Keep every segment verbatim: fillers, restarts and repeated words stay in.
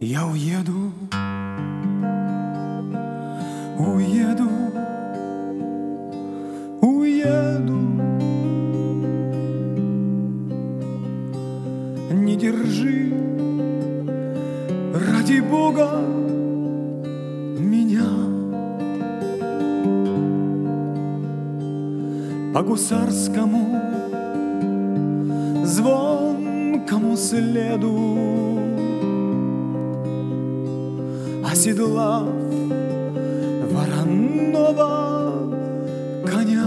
Я уеду, уеду, уеду. Не держи, ради Бога, меня по гусарскому звонкому следу, оседлав вороного коня.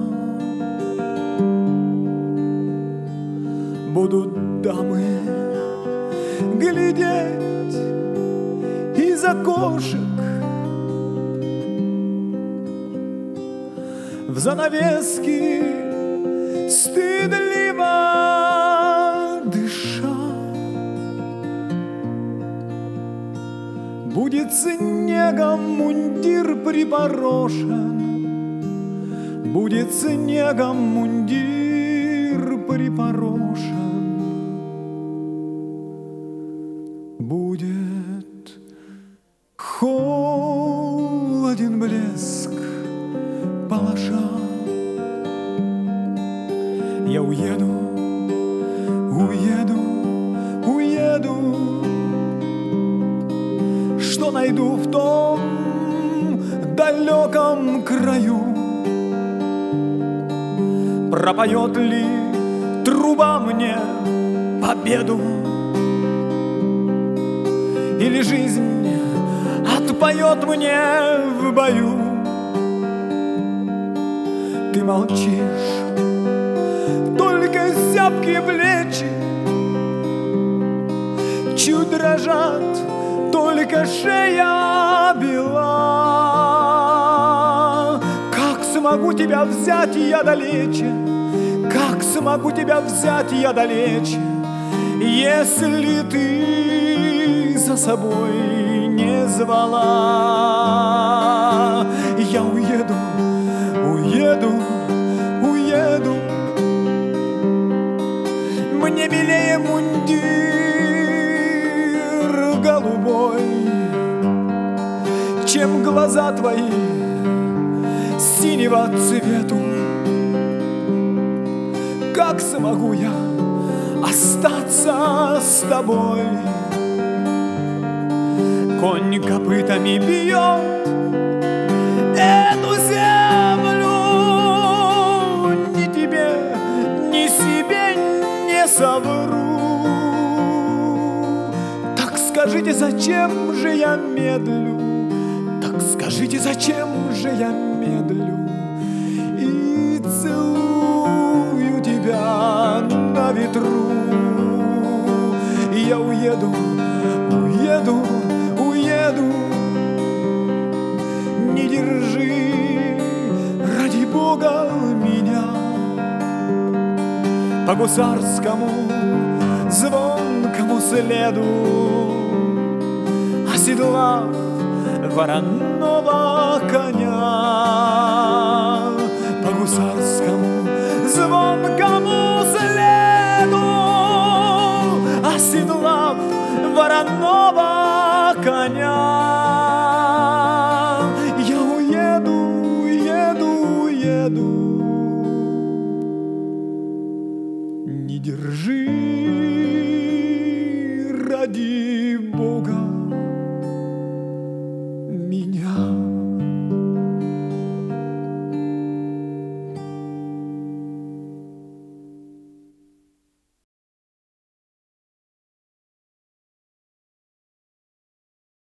Будут дамы глядеть из окошек в занавески, стыдливо дыша. Будет снегом мундир припорошен, будет снегом мундир припорошен. Будет холоден блеск палаша. Я уеду, уеду, уеду. Что найду в том далеком краю? Пропоет ли труба мне победу? Или жизнь отпоет мне в бою? Ты молчишь, только зябкие плечи чуть дрожат, только шея бела. Как смогу тебя взять я далече? Как смогу тебя взять я далече, если ты за собой не звала? Я уеду, уеду, уеду. Мне милее мундир голубой, чем глаза твои синего цвету. Как смогу я остаться с тобой? Конь копытами бьет эту землю, ни тебе, ни себе не совру. Так скажите, зачем же я медлю? Так скажите, зачем же я медлю и целую тебя на ветру? Я уеду, уеду, уеду. Не держи, ради Бога, меня по гусарскому звонкому следу, оседлав вороного коня. По гусарскому звонкому следу, оседлав вороного коня. Я уеду, уеду, уеду. Не держи, ради Бога,